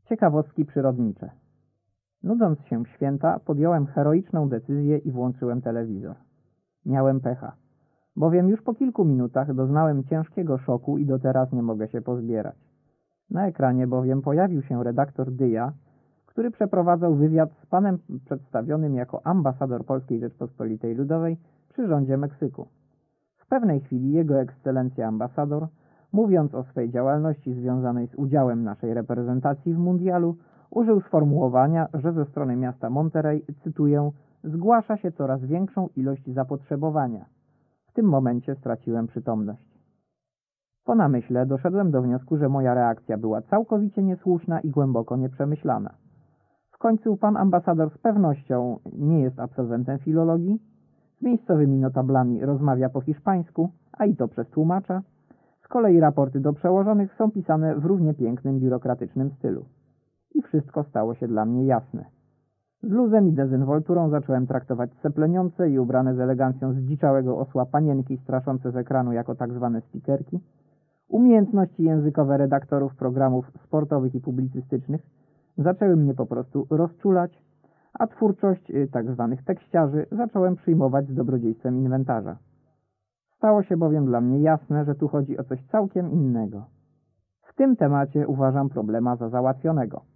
Ciekawostki przyrodnicze. Nudząc się w święta, podjąłem heroiczną decyzję i włączyłem telewizor. Miałem pecha, bowiem już po kilku minutach doznałem ciężkiego szoku i do teraz nie mogę się pozbierać. Na ekranie bowiem pojawił się redaktor Dyja, który przeprowadzał wywiad z panem przedstawionym jako ambasador Polskiej Rzeczpospolitej Ludowej przy rządzie Meksyku. W pewnej chwili jego ekscelencja ambasador, mówiąc o swej działalności związanej z udziałem naszej reprezentacji w mundialu, użył sformułowania, że ze strony miasta Monterrey, cytuję, zgłasza się coraz większą ilość zapotrzebowania. W tym momencie straciłem przytomność. Po namyśle doszedłem do wniosku, że moja reakcja była całkowicie niesłuszna i głęboko nieprzemyślana. W końcu pan ambasador z pewnością nie jest absolwentem filologii, z miejscowymi notablami rozmawia po hiszpańsku, a i to przez tłumacza. Z kolei raporty do przełożonych są pisane w równie pięknym, biurokratycznym stylu. I wszystko stało się dla mnie jasne. Z luzem i dezynwolturą zacząłem traktować sepleniące i ubrane z elegancją zdziczałego osła panienki straszące z ekranu jako tak zwane spikerki, umiejętności językowe redaktorów programów sportowych i publicystycznych zaczęły mnie po prostu rozczulać, a twórczość tak zwanych tekściarzy zacząłem przyjmować z dobrodziejstwem inwentarza. Stało się bowiem dla mnie jasne, że tu chodzi o coś całkiem innego. W tym temacie uważam problema za załatwionego.